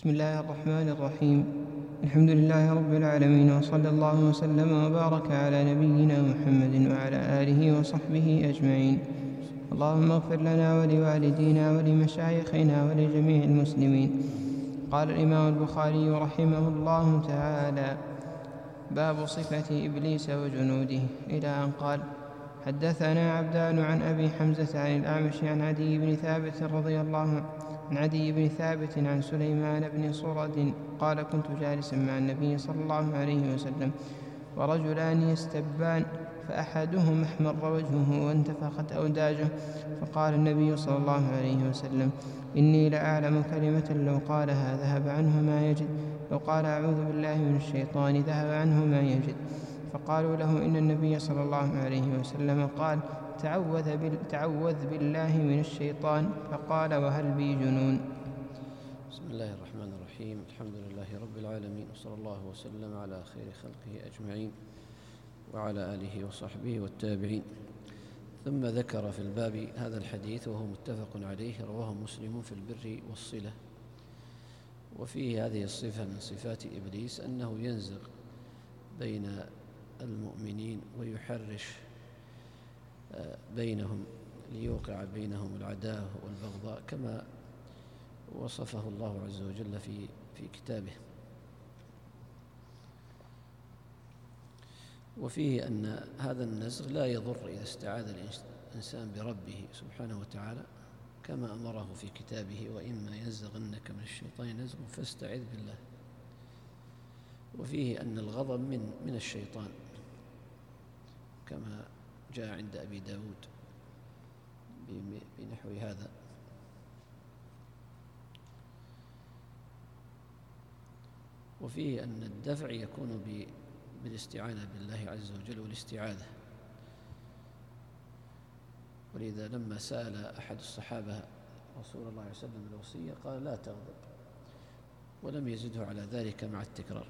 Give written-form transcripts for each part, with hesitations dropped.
بسم الله الرحمن الرحيم. الحمد لله رب العالمين، وصلى الله وسلم وبارك على نبينا محمد وعلى آله وصحبه أجمعين. اللهم اغفر لنا ولوالدينا ولمشايخنا ولجميع المسلمين. قال الإمام البخاري رحمه الله تعالى: باب صفة إبليس وجنوده، إلى أن قال: حدثنا عبدان عن أبي حمزة عن الأعمش عن عدي بن ثابت رضي الله عنه عن عدي بن ثابت عن سليمان بن صرد قال: كنت جالسا مع النبي صلى الله عليه وسلم ورجلان يستبان، فأحدهما احمر وجهه وانتفخت أوداجه، فقال النبي صلى الله عليه وسلم: إني لأعلم كلمة لو قالها ذهب عنه ما يجد، لو قال أعوذ بالله من الشيطان ذهب عنه ما يجد. فقالوا له: إن النبي صلى الله عليه وسلم قال: تعوذ بالله من الشيطان. فقال: وهل بي جنون؟ بسم الله الرحمن الرحيم. الحمد لله رب العالمين، وصلى الله وسلم على خير خلقه أجمعين وعلى آله وصحبه والتابعين. ثم ذكر في الباب هذا الحديث وهو متفق عليه، رواه مسلم في البر والصلة. وفيه هذه الصفة من صفات إبليس، أنه ينزغ بين المؤمنين ويحرش بينهم ليوقع بينهم العداوة والبغضاء، كما وصفه الله عز وجل في كتابه. وفيه أن هذا النزغ لا يضر إذا استعاذ الإنسان بربه سبحانه وتعالى، كما أمره في كتابه: وإما ينزغنك من الشيطان نزغ فاستعذ بالله. وفيه أن الغضب من الشيطان، كما جاء عند أبي داود بنحو هذا. وفيه أن الدفع يكون بالاستعانة بالله عز وجل والاستعاذة. ولذا لما سأل أحد الصحابة رسول الله عليه وسلم الوصية قال: لا تغضب، ولم يزده على ذلك مع التكرار.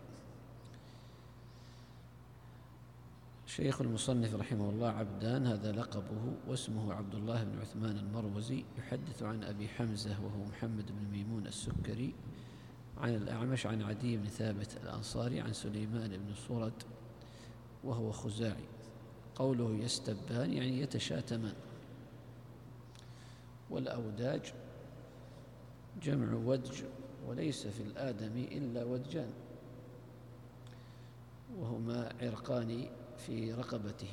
شيخ المصنف رحمه الله عبدان، هذا لقبه، واسمه عبد الله بن عثمان المروزي، يحدث عن أبي حمزة وهو محمد بن ميمون السكري، عن الأعمش عن عدي بن ثابت الأنصاري، عن سليمان بن صرد وهو خزاعي. قوله يستبان يعني يتشاتمان. والأوداج جمع ودج، وليس في الآدم إلا ودجان، وهما عرقان في رقبته.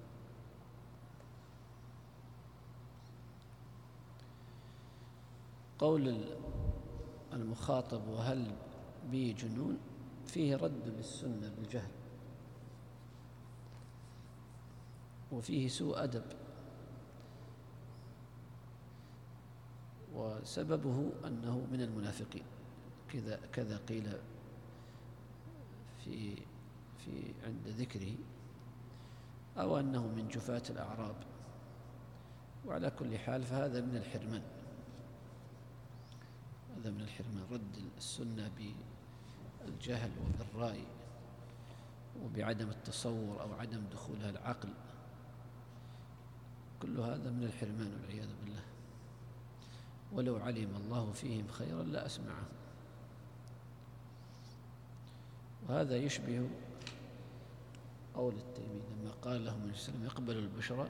قول المخاطب: وهل بي جنون، فيه رد بالسنة بالجهل، وفيه سوء أدب، وسببه أنه من المنافقين، كذا قيل في عند ذكره، أو أنه من جفاة الأعراب. وعلى كل حال فهذا من الحرمان، هذا من الحرمان، رد السنة بالجهل وبالرأي وبعدم التصور أو عدم دخولها العقل، كل هذا من الحرمان والعياذ بالله. ولو علم الله فيهم خيرا لأسمعهم. وهذا يشبه قول التيمي لما قال لهم النبي صلى الله عليه وسلم: يقبل البشرى،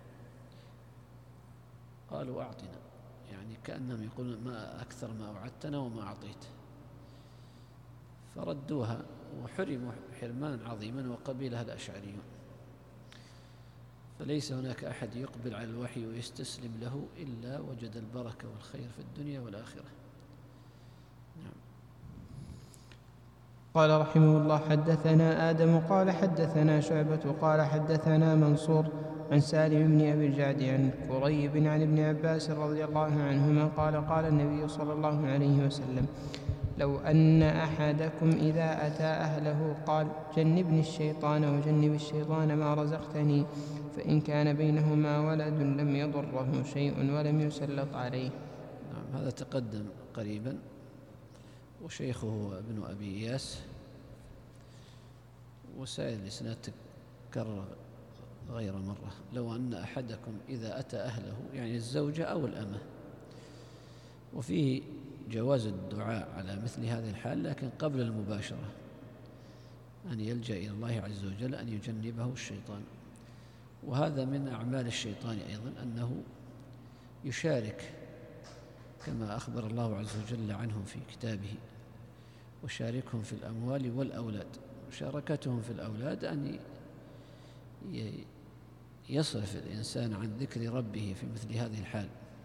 قالوا: أعطنا، يعني كأنهم يقولون: ما أكثر ما أوعدتنا وما أعطيت. فردوها وحرموا حرمانا عظيما، وقبلها الأشعريون. فليس هناك أحد يقبل على الوحي ويستسلم له إلا وجد البركة والخير في الدنيا والآخرة. نعم. قال رحمه الله: حدثنا آدم قال حدثنا شعبة قال حدثنا منصور عن سالم بن أبي الجعد عن كريب عن ابن عباس رضي الله عنهما قال: قال النبي صلى الله عليه وسلم: لو أن أحدكم إذا أتى أهله قال: جنبني الشيطان وجنب الشيطان ما رزقتني، فإن كان بينهما ولد لم يضره شيء ولم يسلط عليه. نعم، هذا تقدم قريبا، وشيخه ابن أبي إياس، وسائل الإسناد تكرر غير مرة. لو أن أحدكم إذا أتى أهله، يعني الزوجة أو الأمة. وفيه جواز الدعاء على مثل هذه الحال، لكن قبل المباشرة أن يلجأ إلى الله عز وجل أن يجنبه الشيطان. وهذا من أعمال الشيطان أيضا، أنه يشارك كما أخبر الله عز وجل عنهم في كتابه: وشاركهم في الأموال والأولاد. مشاركتهم في الأولاد أن يصرف الإنسان عن ذكر ربه في مثل هذه الحال.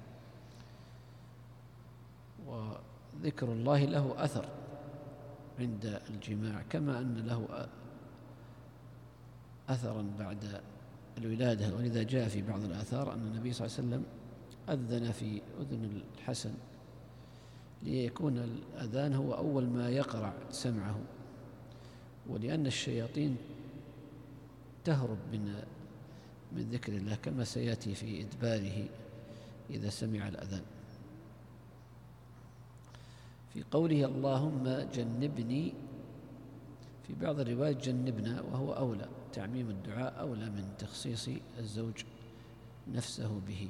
وذكر الله له أثر عند الجماع، كما أن له أثرا بعد الولادة. ولذا جاء في بعض الآثار أن النبي صلى الله عليه وسلم أذن في أذن الحسن ليكون الأذان هو أول ما يقرع سمعه، ولأن الشياطين تهرب من ذكر الله، كما سيأتي في إدباره إذا سمع الأذان. في قوله اللهم جنبني، في بعض الروايات جنبنا، وهو أولى، تعميم الدعاء أولى من تخصيص الزوج نفسه به.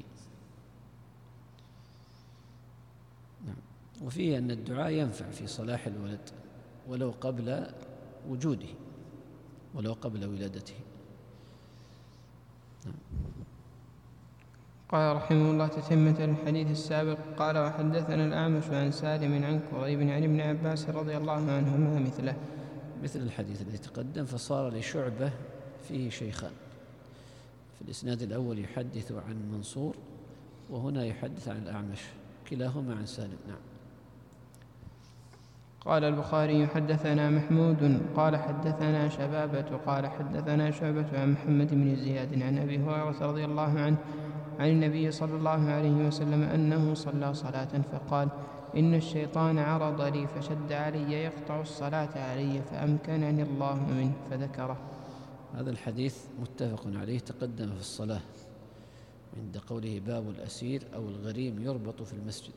نعم. وفيه أن الدعاء ينفع في صلاح الولد ولو قبل وجوده، ولو قبل ولادته. نعم. قال رحمه الله: تتمة الحديث السابق. قال: وحدثنا الأعمش عن سالم عن كريب عن ابن عباس رضي الله عنهما مثله، مثل الحديث الذي تقدم. فصار لشعبة فيه شيخان، في الإسناد الأول يحدث عن منصور، وهنا يحدث عن الأعمش، كلاهما عن سالم. نعم. قال البخاري: حدثنا محمود قال حدثنا شبابة قال حدثنا شعبة عن محمد بن زياد عن أبي هريرة رضي الله عنه عن النبي صلى الله عليه وسلم أنه صلى صلاة فقال: إن الشيطان عرض لي فشد علي يقطع الصلاة علي فأمكنني الله منه، فذكره. هذا الحديث متفق عليه، تقدم في الصلاة عند قوله: باب الأسير أو الغريم يربط في المسجد.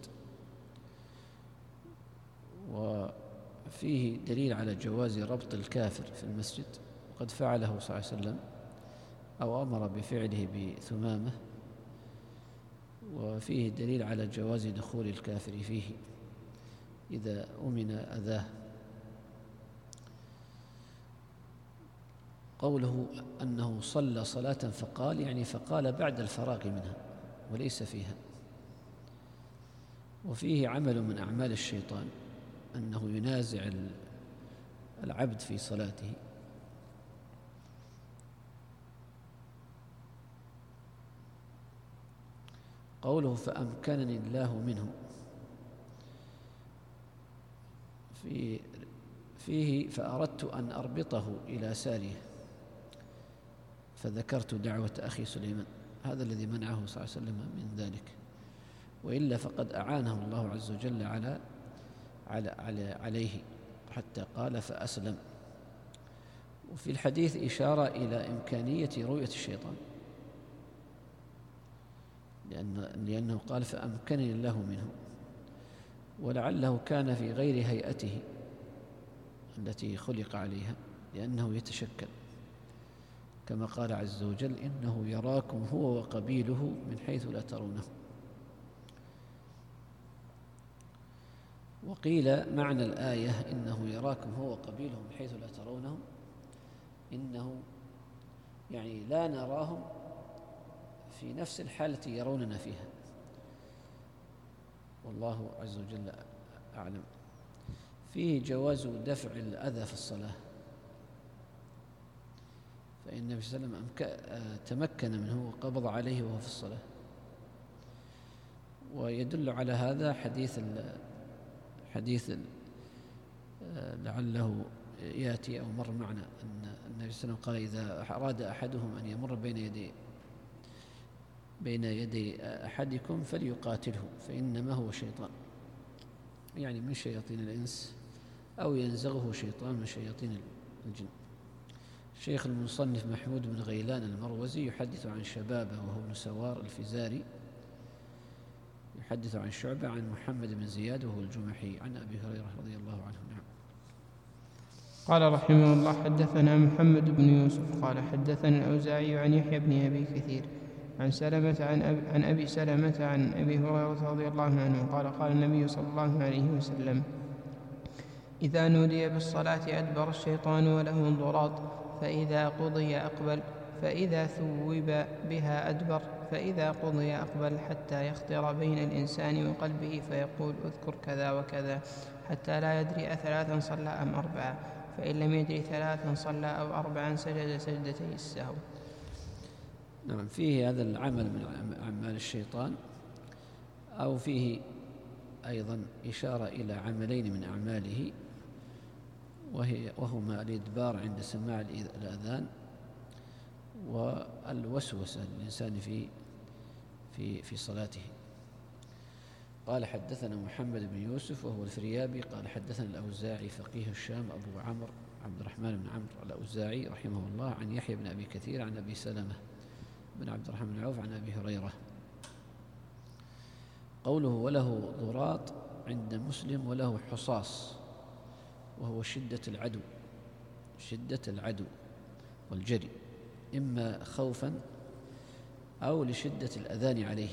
وفيه دليل على جواز ربط الكافر في المسجد، وقد فعله صلى الله عليه وسلم أو أمر بفعله بثمامة. وفيه دليل على جواز دخول الكافر فيه إذا أمن أذاه. قوله أنه صلى صلاة فقال، يعني فقال بعد الفراغ منها وليس فيها. وفيه عمل من أعمال الشيطان، أنه ينازع العبد في صلاته. قوله فأمكنني الله منه، فيه فأردت أن أربطه إلى سارية فذكرت دعوة أخي سليمان. هذا الذي منعه صلى الله عليه وسلم من ذلك، وإلا فقد أعانه الله عز وجل عليه حتى قال فأسلم. وفي الحديث إشارة إلى إمكانية رؤية الشيطان، لأنه قال فأمكنني الله منه، ولعله كان في غير هيئته التي خلق عليها، لأنه يتشكل، كما قال عز وجل: إنه يراكم هو وقبيله من حيث لا ترونه. وقيل معنى الآية إنه يراكم هو وقبيله من حيث لا ترونه، إنه يعني لا نراهم في نفس الحالة يروننا فيها، والله عز وجل أعلم. فيه جواز دفع الأذى في الصلاة، فإن النبي صلى الله عليه وسلم تمكن منه وقبض عليه وهو في الصلاة. ويدل على هذا حديث لعله يأتي أو مر معنا، أن النبي صلى الله عليه وسلم قال: إذا أراد أحدهم أن يمر بين يدي أحدكم فليقاتله فإنما هو شيطان، يعني من شياطين الإنس، أو ينزغه شيطان من شياطين الجن. الشيخ المصنف محمود بن غيلان المروزي يحدث عن شبابه وهو ابن سوار الفزاري، يحدث عن شعبة عن محمد بن زياد وهو الجمحي عن أبي هريرة رضي الله عنه. نعم. قال رحمه الله: حدثنا محمد بن يوسف قال حدثنا الأوزاعي عن يحيى بن أبي كثير عن أبي سلمة عن أبي هريرة رضي الله عنه قال قال النبي صلى الله عليه وسلم: إذا نودي بالصلاة أدبر الشيطان وله انضراط، فإذا قضي أقبل، فإذا ثوب بها أدبر، فإذا قضي أقبل حتى يخطر بين الإنسان وقلبه فيقول: اذكر كذا وكذا، حتى لا يدري أثلاثا صلى أم أربعة، فإن لم يدري ثلاثا صلى أو أربعا سجد سجدتي السهو. نعم، فيه هذا العمل من أعمال الشيطان، أو فيه أيضا إشارة إلى عملين من أعماله، وهما الإدبار عند سماع الأذان، والوسوسة للإنسان في صلاته. قال: حدثنا محمد بن يوسف وهو الفريابي قال: حدثنا الأوزاعي فقيه الشام أبو عمرو عبد الرحمن بن عمرو الأوزاعي رحمه الله عن يحيى بن أبي كثير عن أبي سلمة بن عبد الرحمن بن عوف عن أبي هريرة. قوله وله ضراط عند مسلم وله حصاص، وهو شدة العدو والجري، إما خوفا أو لشدة الأذان عليه.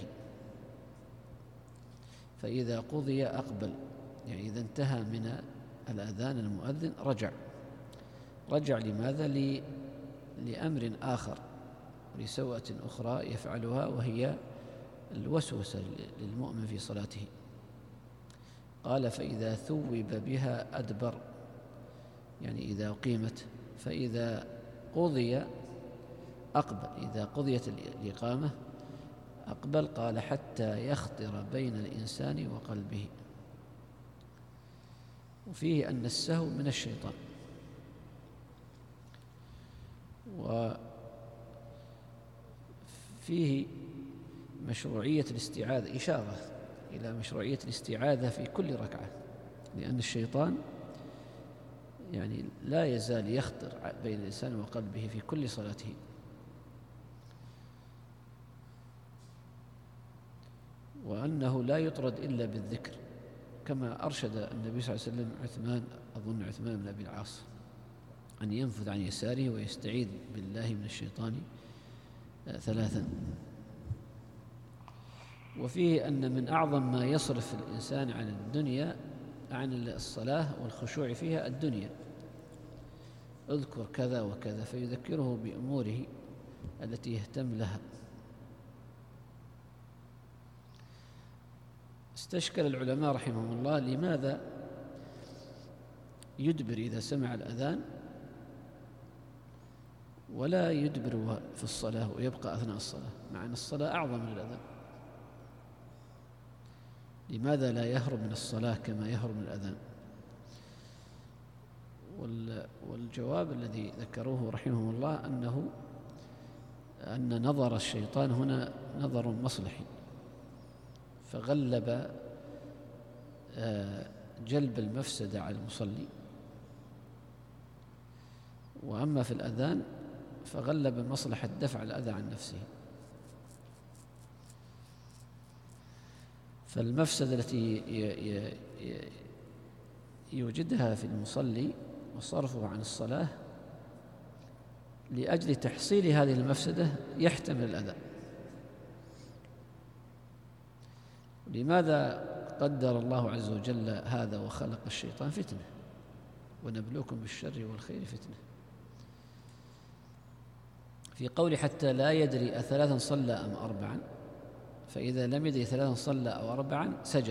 فإذا قضي أقبل، يعني إذا انتهى من الأذان المؤذن رجع لماذا؟ لأمر آخر، لسوءة أخرى يفعلها، وهي الوسوسة للمؤمن في صلاته. قال: فإذا ثوب بها أدبر، يعني إذا أقيمت، فإذا قضي أقبل، إذا قضيت الإقامة أقبل. قال: حتى يخطر بين الإنسان وقلبه. وفيه أن السهو من الشيطان، وفيه مشروعية الاستعاذة، إشارة إلى مشروعية الاستعاذة في كل ركعة، لأن الشيطان يعني لا يزال يخطر بين الإنسان وقلبه في كل صلاته. وأنه لا يطرد إلا بالذكر، كما أرشد النبي صلى الله عليه وسلم عثمان بن أبي العاص أن ينفذ عن يساره ويستعيذ بالله من الشيطان 3. وفيه أن من أعظم ما يصرف الإنسان عن الدنيا، عن الصلاة والخشوع فيها، الدنيا. اذكر كذا وكذا، فيذكره بأموره التي يهتم لها. استشكل العلماء رحمهم الله لماذا يدبر إذا سمع الأذان ولا يدبر في الصلاة ويبقى أثناء الصلاة، مع أن الصلاة أعظم من الأذان. لماذا لا يهرب من الصلاة كما يهرب من الأذان؟ والجواب الذي ذكروه رحمه الله أن نظر الشيطان هنا نظر مصلحي، فغلب جلب المفسدة على المصلي. وأما في الأذان فغلب مصلحة دفع الأذى عن نفسه. فالمفسدة التي يوجدها في المصلي وصرفه عن الصلاة، لأجل تحصيل هذه المفسدة يحتمل الأذى. لماذا قدر الله عز وجل هذا وخلق الشيطان فتنة؟ ونبلوكم بالشر والخير فتنة. في قول حتى لا يدري أثلاثا صلى أم أربعا، فإذا لم يدري 3 صلى أو 4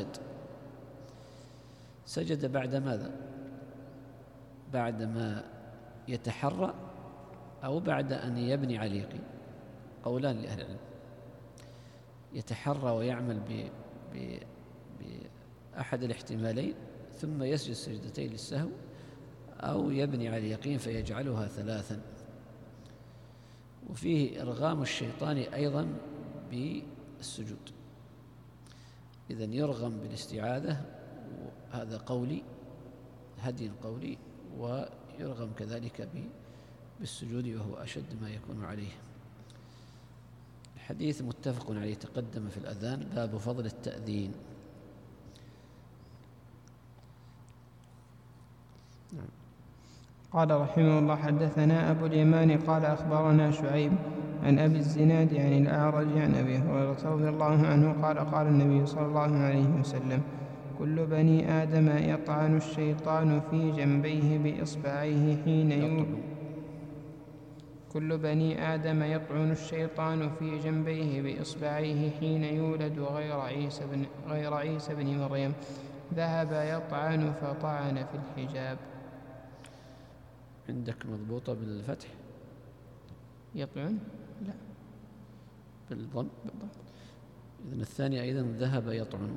سجد بعد ماذا؟ بعد ما يتحرى أو بعد أن يبني على اليقين؟ قولان لأهل العلم. يتحرى ويعمل بأحد الاحتمالين ثم يسجد سجدتين للسهو، أو يبني على اليقين فيجعلها 3. وفيه إرغام الشيطان أيضا بالسجود. إذن يرغم بالاستعاذة، هذا قولي، هدي قولي، ويرغم كذلك بالسجود، وهو أشد ما يكون عليه. الحديث متفق عليه، تقدم في الأذان. باب فضل التأذين. نعم. قال رحمه الله حدثنا أبو اليمان قال أخبرنا شعيب عن أبي الزناد عن الأعرج عن أبي هريرة رضي الله عنه قال قال النبي صلى الله عليه وسلم كل بني آدم يطعن الشيطان في جنبيه بإصبعيه حين كل بني آدم يطعن الشيطان في جنبيه بإصبعيه حين يولد غير عيسى بن مريم ذهب يطعن فطعن في الحجاب. عندك مضبوطة بالفتح؟ يطعن؟ لا، بالضم. إذن الثانية أيضا ذهب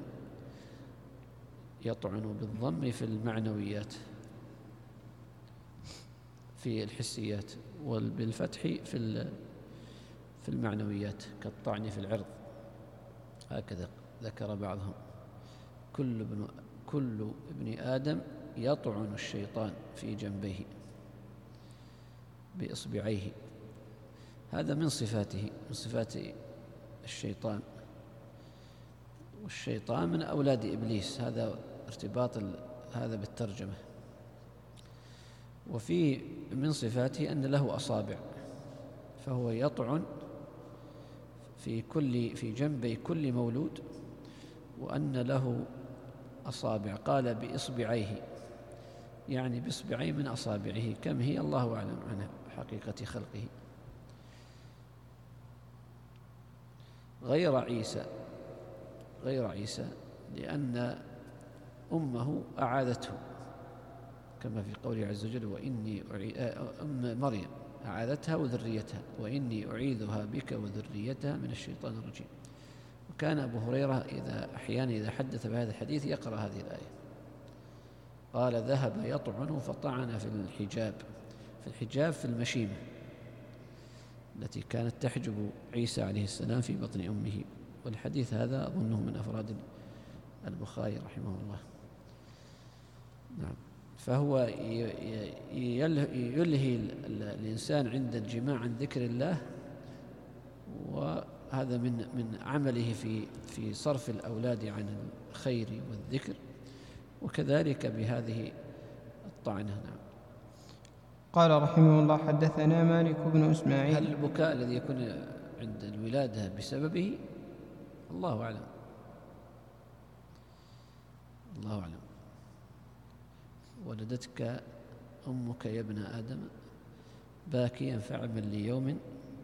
يطعن بالضم في المعنويات في الحسيات، وبالفتح في المعنويات كالطعن في العرض. هكذا ذكر بعضهم كل ابن آدم يطعن الشيطان في جنبيه بإصبعيه. هذا من صفاته، من صفات الشيطان، والشيطان من أولاد إبليس. هذا ارتباط هذا بالترجمة. وفي من صفاته أن له أصابع، فهو يطعن في جنبي كل مولود، وأن له أصابع. قال بإصبعيه، يعني بإصبعين من أصابعه، كم هي الله أعلم عن حقيقة خلقه. غير عيسى لأن أمه أعاذته، كما في قوله عز وجل وإني أم مريم أعاذتها وذريتها وإني أعيذها بك وذريتها من الشيطان الرجيم. وكان أبو هريرة أحيانا إذا حدث بهذا الحديث يقرأ هذه الآية. قال ذهب يطعن فطعن في الحجاب في المشيمة التي كانت تحجب عيسى عليه السلام في بطن أمه. والحديث هذا أظنه من أفراد البخاري رحمه الله. نعم. فهو يلهي الإنسان عند الجماع عن ذكر الله، وهذا من عمله في صرف الأولاد عن الخير والذكر، وكذلك بهذه الطعنة. نعم. قال رحمه الله حدثنا مالك بن إسماعيل. هل البكاء الذي يكون عند الولادة بسببه؟ الله أعلم، الله أعلم. ولدتك أمك يا ابن آدم باكيا فاعمل ليوم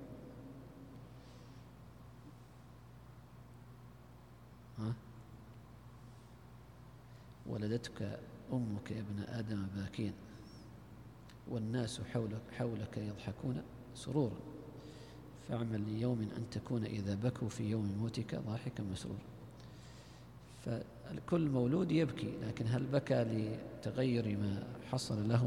ولدتك أمك يا ابن آدم باكيا والناس حولك يضحكون سرورا فاعمل ليوم أن تكون إذا بكوا في يوم موتك ضاحكا مسرورا. فالكل مولود يبكي، لكن هل بكى لتغير ما حصل له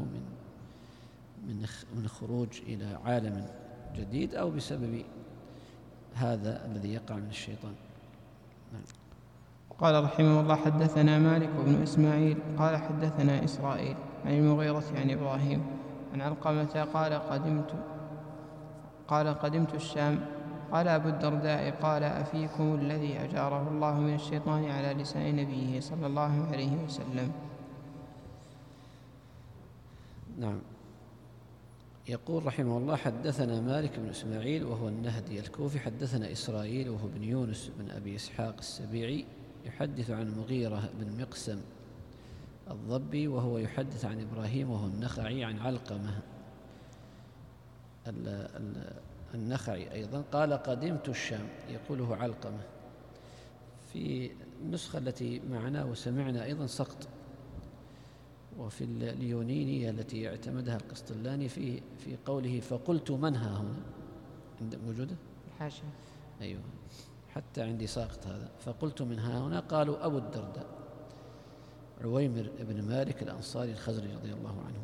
من خروج إلى عالم جديد، أو بسبب هذا الذي يقع من الشيطان؟ نعم. قال رحمه الله حدثنا مالك بن إسماعيل قال حدثنا إسرائيل عن المغيرة عن إبراهيم عن علقمة قال قدمت الشام. قال أبو الدرداء قال أفيكم الذي أجاره الله من الشيطان على لسان نبيه صلى الله عليه وسلم. نعم. يقول رحمه الله حدثنا مالك بن إسماعيل وهو النهدي الكوفي حدثنا إسرائيل وهو بن يونس بن أبي إسحاق السبيعي يحدث عن مغيرة بن مقسم الضبي وهو يحدث عن إبراهيم وهو النخعي عن علقمة النخعي أيضا قال قدمت الشام، يقوله علقمة. في النسخة التي معنا وسمعنا أيضا سقط، وفي اليونينية التي اعتمدها القسطلاني في قوله فقلت من ها هنا، موجودة؟ الحاشية. أيوه، حتى عندي ساقط هذا. فقلت من ها هنا قالوا أبو الدرداء عويمر بن مالك الأنصاري الخزرجي رضي الله عنه.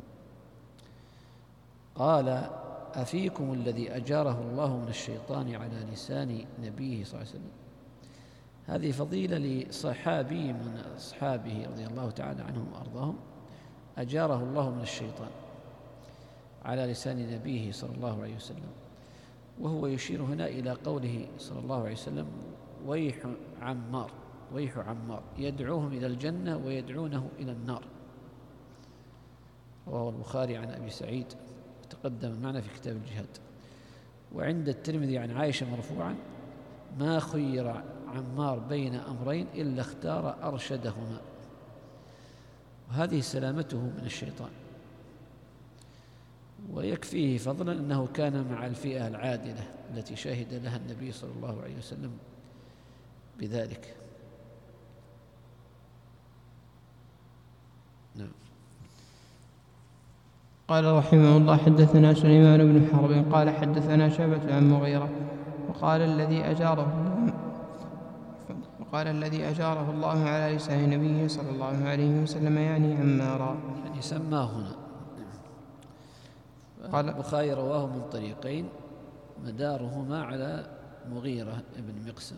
قال أفيكم الذي أجاره الله من الشيطان على لسان نبيه صلى الله عليه وسلم. هذه فضيلة لصحابي من أصحابه رضي الله تعالى عنهم وأرضاهم أجاره الله من الشيطان على لسان نبيه صلى الله عليه وسلم، وهو يشير هنا إلى قوله صلى الله عليه وسلم ويح عمار يدعوهم إلى الجنة ويدعونه إلى النار. رواه البخاري عن أبي سعيد تقدم معنا في كتاب الجهاد. وعند الترمذي عن عائشة مرفوعا: ما خير عمار بين أمرين إلا اختار أرشدهما. وهذه سلامته من الشيطان. ويكفيه فضلا أنه كان مع الفئة العادلة التي شهد لها النبي صلى الله عليه وسلم بذلك. نعم. قال رحمه الله: حدثنا سليمان بن حرب قال حدثنا شعبة عن مغيرة وقال الذي أجاره الله على لسان نبيه صلى الله عليه وسلم يعني عمارا، يعني سماه هنا. قال البخاري رواه من طريقين مدارهما على مغيرة بن مقسم.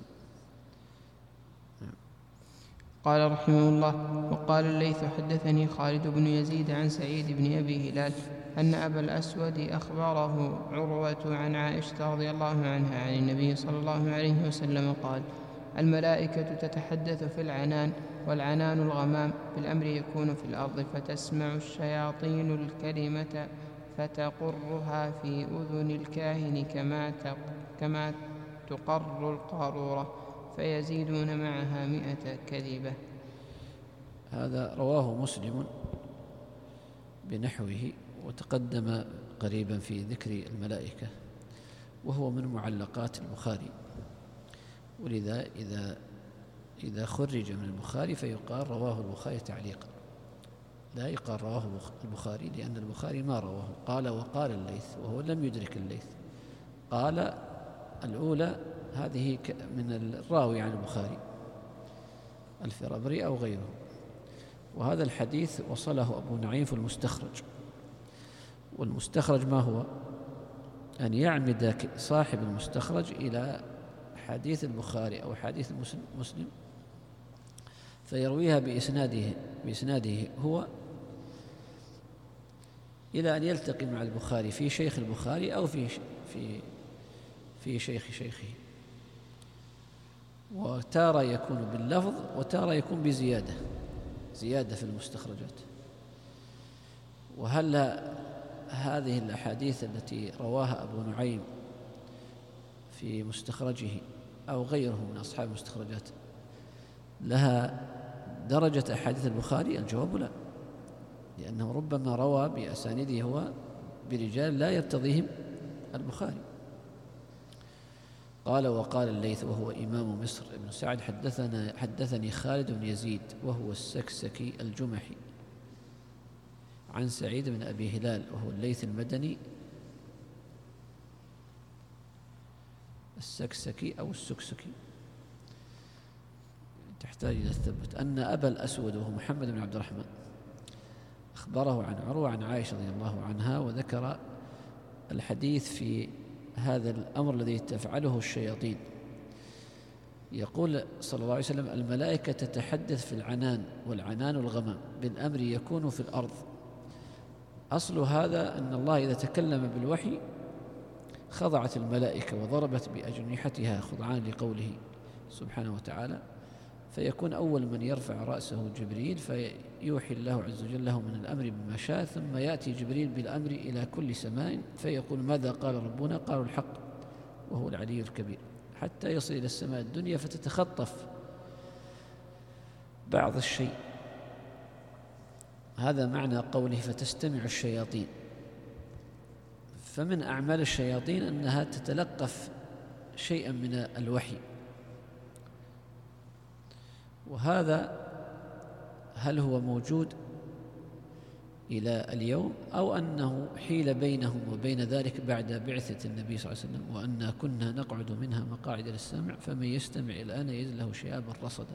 قال رحمه الله: وقال الليث حدثني خالد بن يزيد عن سعيد بن أبي هلال أن أبا الأسود أخبره عروة عن عائشة رضي الله عنها عن النبي صلى الله عليه وسلم قال: الملائكة تتحدث في العنان، والعنان الغمام، بالأمر يكون في الأرض، فتسمع الشياطين الكلمة فتقرها في أذن الكاهن كما تقر القارورة، فيزيدون معها 100 كذبة. هذا رواه مسلم بنحوه، وتقدم قريبا في ذكر الملائكة، وهو من معلقات البخاري. ولذا إذا خرج من البخاري فيقال رواه البخاري تعليقا، لا يقال رواه البخاري، لأن البخاري ما رواه. قال وقال الليث، وهو لم يدرك الليث. قال الأولى هذه من الراوي عن البخاري الفرابري أو غيره. وهذا الحديث وصله أبو نعيم في المستخرج. والمستخرج ما هو؟ أن يعمد صاحب المستخرج إلى حديث البخاري أو حديث مسلم فيرويها بإسناده هو إلى أن يلتقي مع البخاري في شيخ البخاري أو في شيخ شيخه. وتارة يكون باللفظ وتارة يكون بزيادة في المستخرجات. وهل هذه الأحاديث التي رواها أبو نعيم في مستخرجه أو غيره من أصحاب المستخرجات لها درجة أحاديث البخاري؟ الجواب لا، لأنه ربما روى بأسانيده هو برجال لا يرتضيهم البخاري. قال وقال الليث وهو إمام مصر ابن سعد: حدثني خالد بن يزيد وهو السكسكي الجمحي عن سعيد بن أبي هلال وهو الليث المدني السكسكي أو السكسكي، تحتاج إلى الثبت، أن أبا الأسود وهو محمد بن عبد الرحمن أخبره عن عروة عن عائشة رضي الله عنها، وذكر الحديث في هذا الأمر الذي تفعله الشياطين. يقول صلى الله عليه وسلم: الملائكة تتحدث في العنان، والعنان الغمام، بالأمر يكون في الأرض. أصل هذا أن الله إذا تكلم بالوحي خضعت الملائكة وضربت بأجنحتها خضعان لقوله سبحانه وتعالى، فيكون أول من يرفع رأسه جبريل فيوحي الله عز وجل له من الأمر بما شاء، ثم يأتي جبريل بالأمر إلى كل سماء فيقول: ماذا قال ربنا؟ قالوا الحق وهو العلي الكبير، حتى يصل إلى السماء الدنيا فتتخطف بعض الشيء. هذا معنى قوله فتستمع الشياطين. فمن أعمال الشياطين أنها تتلقف شيئا من الوحي. وهذا هل هو موجود إلى اليوم أو أنه حيل بينهم وبين ذلك بعد بعثة النبي صلى الله عليه وسلم؟ وأنا كنا نقعد منها مقاعد للسمع فمن يستمع الآن يجد له شهابا رصدا.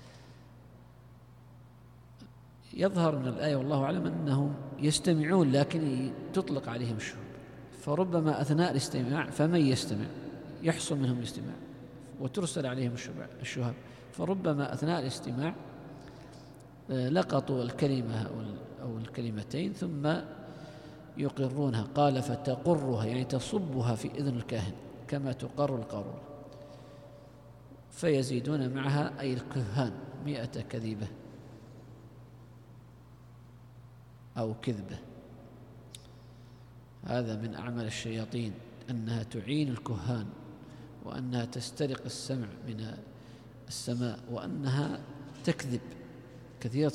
يظهر من الآية والله أعلم أنهم يستمعون لكن تطلق عليهم الشهب، فربما أثناء الاستماع فمن يستمع يحصل منهم الاستماع وترسل عليهم الشهب، فربما أثناء الاستماع لقطوا الكلمة أو الكلمتين ثم يقرونها. قال فتقرها يعني تصبها في إذن الكاهن كما تقر القارورة، فيزيدون معها أي الكهان 100 كذبة أو كذبة هذا من أعمال الشياطين، أنها تعين الكهان، وأنها تسترق السمع من السماء، وأنها تكذب، كثيرة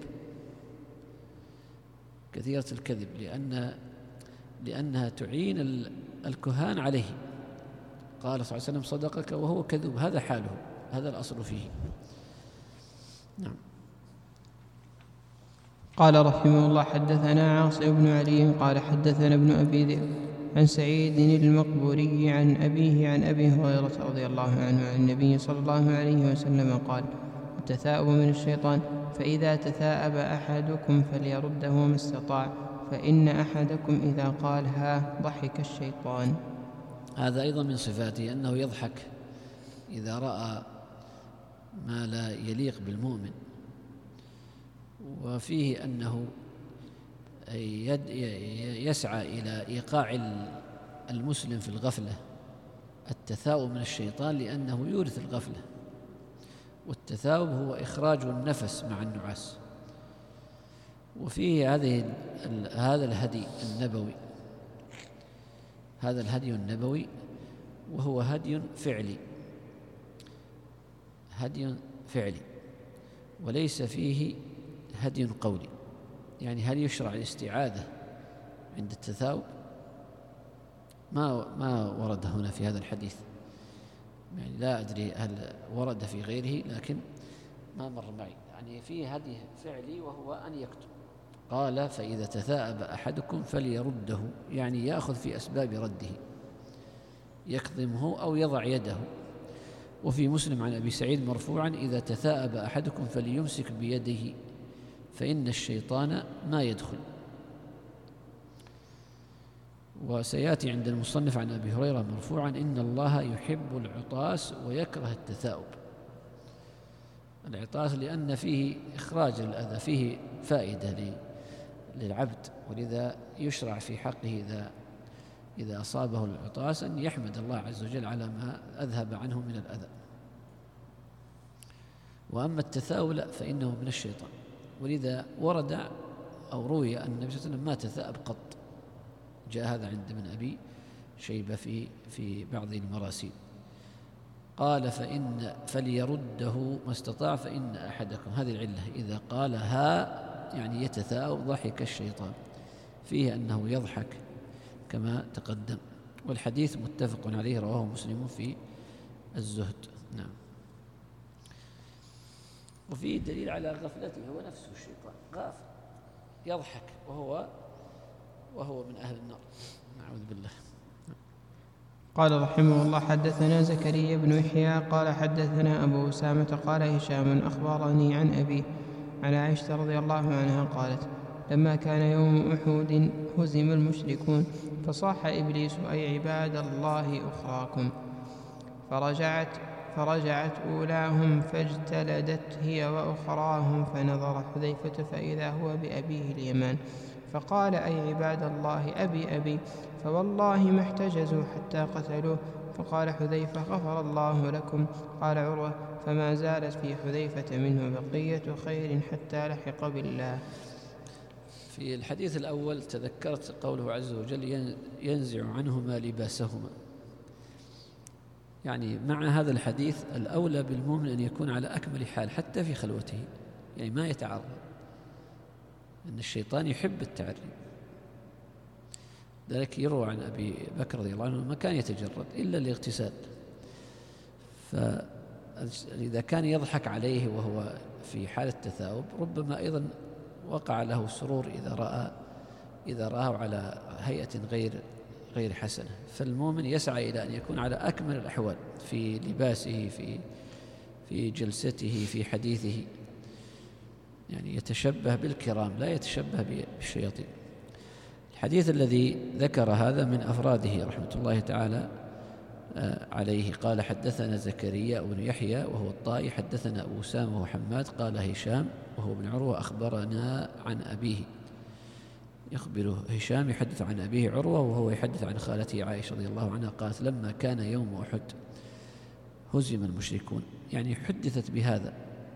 الكذب لأنها تعين الكهان عليه. قال صلى الله عليه وسلم: صدقك وهو كذوب. هذا حاله، هذا الأصل فيه. نعم. قال رحمه الله: حدثنا عاصم بن علي قال حدثنا ابن أبي ذئب عن سعيد المقبوري عن أبيه عن أبي هريرة رضي الله عنه عن النبي صلى الله عليه وسلم قال: التثاؤب من الشيطان، فإذا تثاءب أحدكم فليرده ما استطاع، فإن أحدكم إذا قال ها ضحك الشيطان. هذا أيضا من صفاته أنه يضحك إذا رأى ما لا يليق بالمؤمن، وفيه أنه يسعى إلى إيقاع المسلم في الغفلة. التثاؤب من الشيطان لأنه يورث الغفلة، والتثاؤب هو إخراج النفس مع النعاس. وفيه هذا الهدي النبوي، وهو هدي فعلي وليس فيه هدي قولي. يعني هل يشرع الاستعاذة عند التثاؤب؟ ما ورد هنا في هذا الحديث، يعني لا أدري هل ورد في غيره، لكن ما مر معي. يعني فيه هدي فعلي وهو أن يكتب. قال: فإذا تثاءب أحدكم فليرده، يعني يأخذ في أسباب رده، يكظمه أو يضع يده. وفي مسلم عن أبي سعيد مرفوعا: إذا تثاءب أحدكم فليمسك بيده فإن الشيطان ما يدخل. وسيأتي عند المصنف عن أبي هريرة مرفوعا: إن الله يحب العطاس ويكره التثاؤب. العطاس لأن فيه إخراج الأذى، فيه فائدة للعبد، ولذا يشرع في حقه إذا أصابه العطاس أن يحمد الله عز وجل على ما أذهب عنه من الأذى. وأما التثاؤب لا، فإنه من الشيطان. ولذا ورد أو روي أن النبي صلى الله عليه وسلم ما تثاءب قط. جاء هذا عند ابن أبي شيبة في بعض المراسيل. قال: فليرده ما استطاع، فإن أحدكم، هذه العلة، إذا قال ها يعني يتثاءب ضحك الشيطان، فيه أنه يضحك كما تقدم. والحديث متفق عليه، رواه مسلم في الزهد. نعم. وفيه دليل على غفلته، هو نفسه الشيطان غافل يضحك وهو من أهل النار، نعوذ بالله. قال رحمه الله: حدثنا زكريا بن يحيى قال حدثنا أبو أسامة قال هشام أخبرني عن أبيه عن عائشة رضي الله عنها قالت: لما كان يوم أحد هزم المشركون، فصاح إبليس: أي عباد الله أخراكم. فرجعت أولاهم فاجتلدت هي وأخراهم، فنظر حذيفة فإذا هو بأبيه اليمان، فقال: أي عباد الله أبي، فوالله ما احتجزوا حتى قتلوه. فقال حذيفة: غفر الله لكم. قال عروة: فما زالت في حذيفة منه بقية خير حتى لحق بالله. في الحديث الأول تذكرت قوله عز وجل: ينزع عنهما لباسهما. يعني مع هذا الحديث الأولى بالمؤمن أن يكون على أكمل حال حتى في خلوته، يعني ما يتعرض، أن الشيطان يحب التعري. ذلك يروى عن أبي بكر رضي الله عنه ما كان يتجرد إلا الاغتسال، فإذا كان يضحك عليه وهو في حالة التثاؤب ربما أيضا وقع له السرور إذا رآه على هيئة غير حسنة. فالمؤمن يسعى إلى أن يكون على أكمل الأحوال في لباسه، في جلسته، في حديثه، يعني يتشبه بالكرام لا يتشبه بالشياطين. الحديث الذي ذكر هذا من أفراده رحمة الله تعالى عليه. قال: حدثنا زكريا بن يحيى وهو الطائي، حدثنا أبو أسامة وهو حماد، قال هشام وهو بن عروة أخبرنا عن أبيه. يخبر هشام يحدث عن أبيه عروة، وهو يحدث عن خالته عائشة رضي الله عنها قالت: لما كان يوم أحد هزم المشركون، يعني حدثت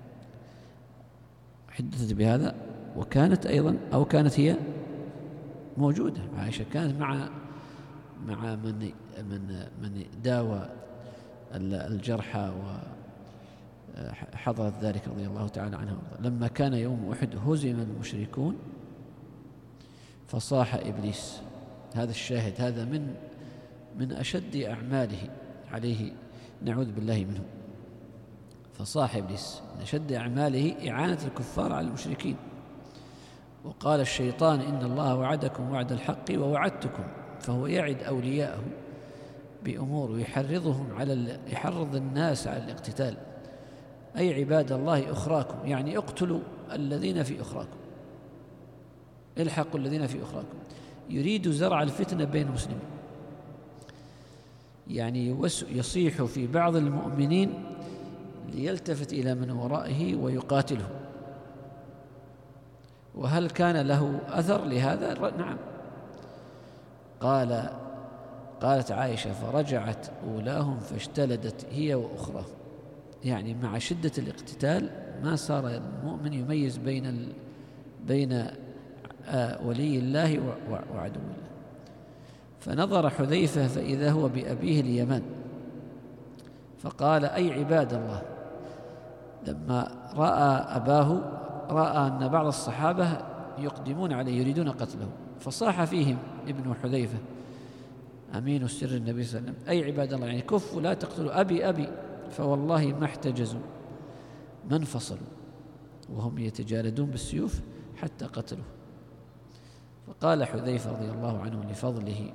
بهذا وكانت أيضا، أو كانت هي موجودة. عائشة كانت مع من داوى الجرحى وحضرت ذلك رضي الله تعالى عنها. لما كان يوم أحد هزم المشركون فصاح إبليس. هذا الشاهد، هذا من أشد أعماله عليه، نعوذ بالله منه. فصاح إبليس من أشد أعماله إعانة الكفار على المشركين. وقال الشيطان إن الله وعدكم وعد الحق ووعدتكم، فهو يعد أولياءه بأمور يحرض الناس على الاقتتال. أي عباد الله أخراكم، يعني اقتلوا الذين في أخراكم، الحقوا الذين في أخراكم. يريد زرع الفتنة بين المسلمين، يعني يصيح في بعض المؤمنين ليلتفت إلى من ورائه ويقاتله. وهل كان له أثر لهذا؟ نعم. قالت عائشة فرجعت أولاهم فاجتلدت هي وأخرى، يعني مع شدة الاقتتال ما صار المؤمن يميز بين ولي الله وعدو الله. فنظر حذيفة فإذا هو بأبيه اليمان فقال أي عباد الله. لما رأى أباه رأى أن بعض الصحابة يقدمون عليه يريدون قتله، فصاح فيهم ابن حذيفة أمين السر النبي صلى الله عليه وسلم أي عباد الله، يعني كفوا لا تقتلوا أبي، فوالله ما احتجزوا ما انفصلوا وهم يتجالدون بالسيوف حتى قتلوا. فقال حذيفة رضي الله عنه لفضله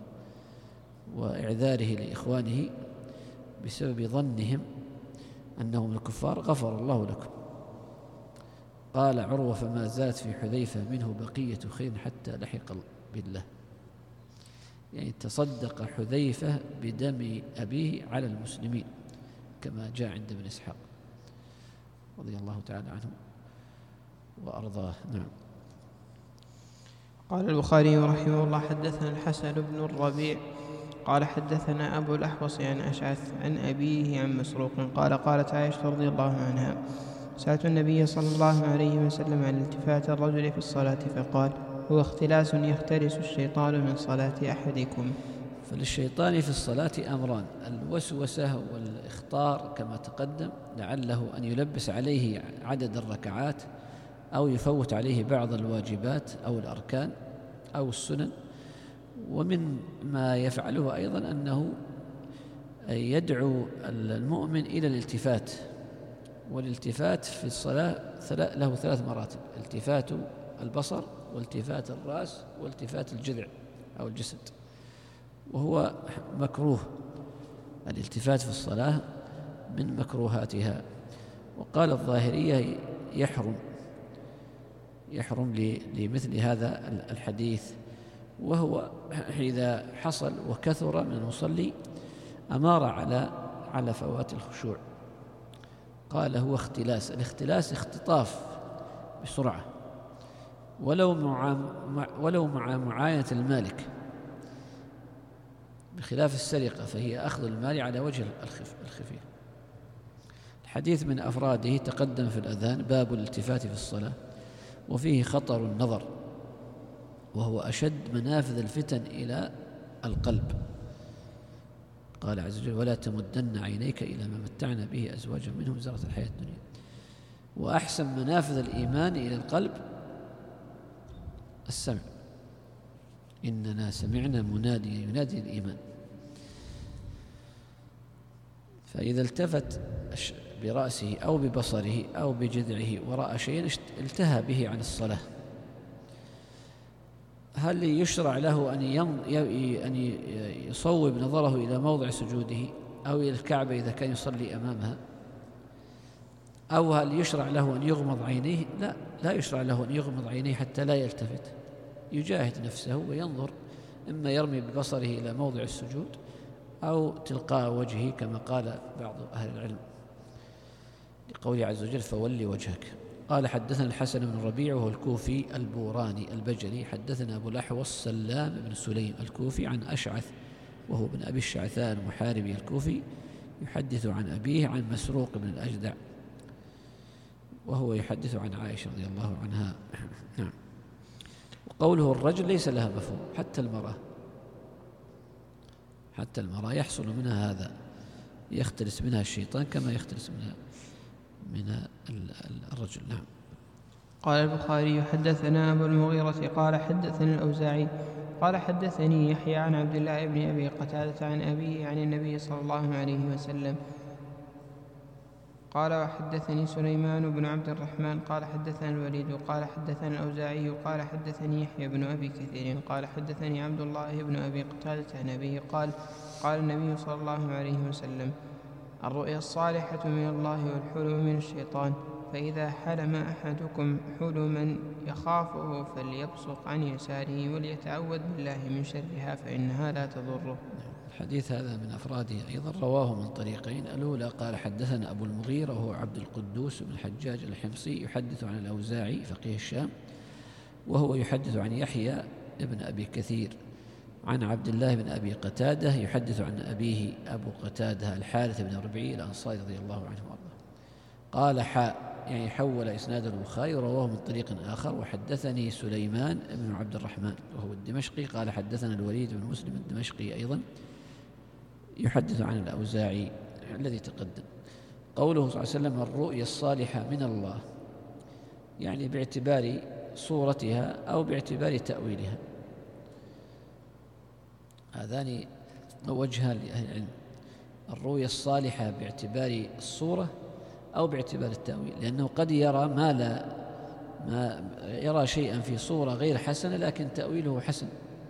وإعذاره لإخوانه بسبب ظنهم أنهم الكفار غفر الله لكم. قال عروة فما زالت في حذيفة منه بقية خير حتى لحق بالله، يعني تصدق حذيفة بدم أبيه على المسلمين كما جاء عند ابن إسحاق رضي الله تعالى عنه وأرضاه. نعم. قال البخاري رحمه الله حدثنا الحسن بن الربيع قال حدثنا أبو الأحوص عن أشعث عن أبيه عن مسروق قال قالت عائشة رضي الله عنها سألت النبي صلى الله عليه وسلم عن التفات الرجل في الصلاة فقال هو اختلاس يختلس الشيطان من صلاة أحدكم. فللشيطان في الصلاة أمران: الوسوسة والإخطار كما تقدم، لعله أن يلبس عليه عدد الركعات أو يفوت عليه بعض الواجبات أو الأركان أو السنن. ومن ما يفعله أيضا أنه يدعو المؤمن إلى الالتفات، والالتفات في الصلاة له 3 مراتب: التفات البصر والتفات الرأس والتفات الجذع أو الجسد، وهو مكروه. الالتفات في الصلاة من مكروهاتها. وقال الظاهرية يحرم لمثل هذا الحديث، وهو إذا حصل وكثر من المصلي أمار على فوات الخشوع. قال هو اختلاس. الاختلاس اختطاف بسرعة ولو مع معاينة المالك، بخلاف السرقة فهي أخذ المال على وجه الخفي. الحديث من أفراده تقدم في الأذان باب الالتفات في الصلاة، وفيه خطر النظر، وهو أشد منافذ الفتن إلى القلب. قال عز وجل ولا تمدن عينيك إلى ما متعنا به أزواجا منهم زهرة الحياة الدنيا. وأحسن منافذ الإيمان إلى القلب السمع، إننا سمعنا مناديا ينادي الإيمان. فإذا التفت برأسه أو ببصره أو بجذعه ورأى شيئا التهى به عن الصلاة. هل يشرع له أن يصوب نظره إلى موضع سجوده أو إلى الكعبة إذا كان يصلي أمامها؟ أو هل يشرع له أن يغمض عينيه؟ لا يشرع له أن يغمض عينيه حتى لا يلتفت، يجاهد نفسه وينظر، إما يرمي ببصره إلى موضع السجود أو تلقاء وجهه كما قال بعض أهل العلم لقوله عز وجل فولي وجهك. قال حدثنا الحسن بن الربيع وهو الكوفي البوراني البجلي. حدثنا أبو الأحوص سلام بن سليم الكوفي عن أشعث وهو بن أبي الشعثان المحاربي الكوفي يحدث عن أبيه عن مسروق بن الأجدع وهو يحدث عن عائشة رضي الله عنها. نعم. قوله الرجل ليس لها مفهوم، حتى المرأة يحصل منها هذا، يختلس منها الشيطان كما يختلس من الرجل. نعم. قال البخاري: حدثنا أبو المغيرة قال حدثني الأوزاعي قال حدثني يحيى عن عبد الله بن أبي قتادة عن أبيه عن النبي صلى الله عليه وسلم قال: وحدثني سليمان بن عبد الرحمن قال حدثنا الوليد قال حدثنا الأوزاعي قال حدثني يحيى بن أبي كثير قال حدثني عبد الله بن أبي قتادة عن أبيه قال: قال النبي صلى الله عليه وسلم: الرؤيا الصالحة من الله والحلم من الشيطان، فإذا حلم أحدكم حلما يخافه فليبصق عن يساره وليتعوذ بالله من شرها فإنها لا تضره. الحديث هذا من أفراده أيضا، رواه من طريقين. الأولى قال حدثنا أبو المغيرة وهو عبد القدوس بن الحجاج الحمصي يحدث عن الأوزاعي فقيه الشام، وهو يحدث عن يحيى بن أبي كثير عن عبد الله بن أبي قتادة يحدث عن أبيه أبو قتادة الحارث بن ربيعي الأنصاري رضي الله عنه وارضاه. قال يعني حول إسناد البخاري ورواه من طريق آخر: وحدثني سليمان بن عبد الرحمن وهو الدمشقي قال حدثنا الوليد بن مسلم الدمشقي أيضا يحدث عن الأوزاعي الذي تقدم. قوله صلى الله عليه وسلم: الرؤيا الصالحة من الله، يعني باعتبار صورتها أو باعتبار تأويلها. هذان وجهان لأهل العلم: الرؤيا الصالحة باعتبار الصورة أو باعتبار التأويل، لأنه قد يرى ما يرى شيئا في صورة غير حسنة لكن تأويله حسن،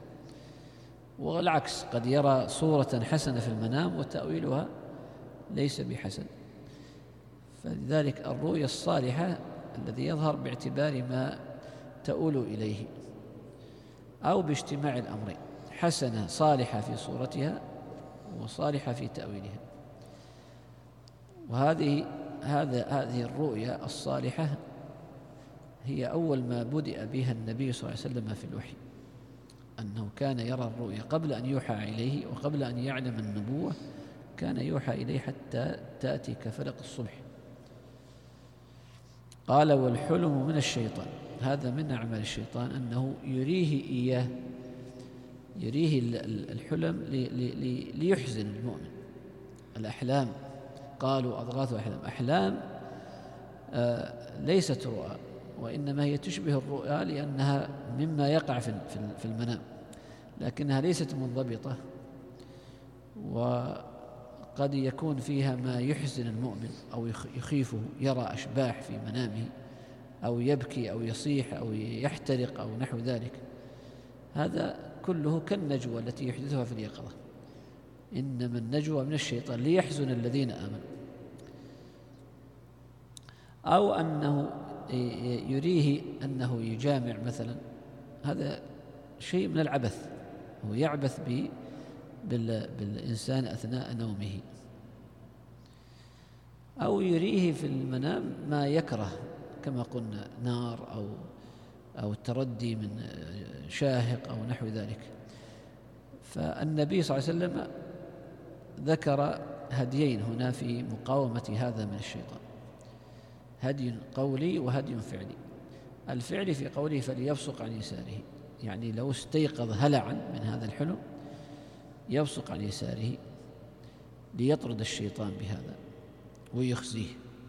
والعكس قد يرى صورة حسنة في المنام وتأويلها ليس بحسن. فلذلك الرؤيا الصالحة الذي يظهر باعتبار ما تؤول إليه أو باجتماع الأمرين، حسنة صالحة في صورتها وصالحة في تأويلها. وهذه الرؤيا الصالحة هي أول ما بدأ بها النبي صلى الله عليه وسلم في الوحي، أنه كان يرى الرؤيا قبل أن يوحى إليه وقبل أن يعلم النبوة، كان يوحى إليه حتى تأتي كفلق الصبح. قال: والحلم من الشيطان، هذا من أعمال الشيطان أنه يريه الحلم ليحزن المؤمن. الأحلام قالوا أضغاث أحلام ليست رؤى، وإنما هي تشبه الرؤيا لأنها مما يقع في المنام، لكنها ليست منضبطة، وقد يكون فيها ما يحزن المؤمن أو يخيفه، يرى أشباح في منامه أو يبكي أو يصيح أو يحترق أو نحو ذلك. هذا كله كالنجوى التي يحدثها في اليقظة، إنما النجوى من الشيطان ليحزن الذين آمنوا. أو أنه يريه أنه يجامع مثلا، هذا شيء من العبث، هو يعبث بالإنسان أثناء نومه. أو يريه في المنام ما يكره كما قلنا، نار أو التردي من شاهق أو نحو ذلك. فالنبي صلى الله عليه وسلم ذكر هديين هنا في مقاومة هذا من الشيطان: هدي قولي وهدي فعلي. الفعل في قوله فليبصق عن يساره، يعني لو استيقظ هلعا من هذا الحلم يبصق عن يساره ليطرد الشيطان بهذا ويخزيه.